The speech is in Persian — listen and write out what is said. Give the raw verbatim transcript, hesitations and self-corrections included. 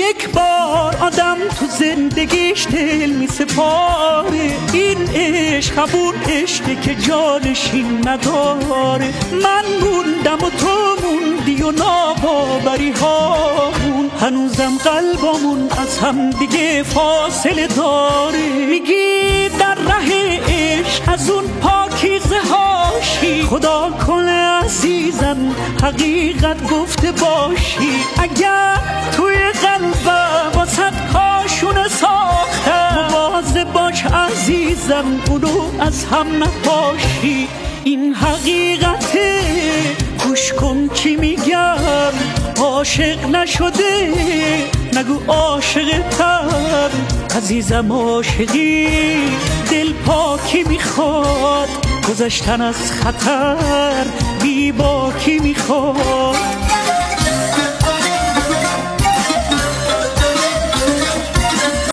یک بار آدم تو زندگیش دل می سپاره، این عشق همون عشقه که جانشین نداره. من موندم و تو موندی و ناباوری هامون، هنوزم قلبمون از هم دیگه فاصله داره. میگی در ره عشق از اون پاکیزه هاشی، خدا کنه عزیزم حقیقت گفته باشی. اگر توی قلبم واسد کاشونه ساختم، مواظب باش عزیزم اونو از هم نپاشی. این حقیقته گوش کن چی میگم، عاشق نشده نگو عاشقتم. عزیزم عاشقی دل پاکی میخواد، گذشتن از خطر بی باکی میخواد.